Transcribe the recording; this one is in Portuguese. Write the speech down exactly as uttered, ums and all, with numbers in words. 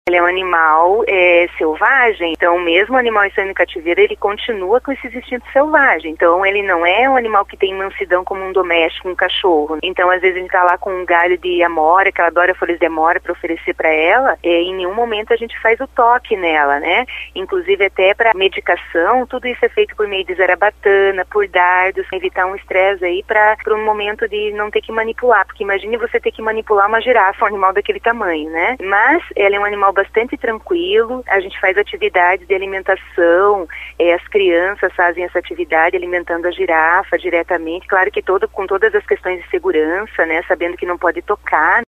Ele é um animal é, selvagem, então mesmo o animal estando em cativeiro, ele continua com esses instintos selvagens. Então ele não é um animal que tem mansidão como um doméstico, um cachorro. Então às vezes a gente tá lá com um galho de amora, que ela adora folhas de amora para oferecer para ela, e em nenhum momento a gente faz o toque nela, né? Inclusive até para medicação, tudo isso é feito por meio de zarabatana, por dardos, evitar um estresse aí para um momento de não ter que manipular, porque imagine você ter que manipular uma girafa, um animal daquele tamanho, né? Mas ela é um animal bastante tranquilo, a gente faz atividades de alimentação, é, as crianças fazem essa atividade alimentando a girafa diretamente, claro que todo, com todas as questões de segurança, né, sabendo que não pode tocar.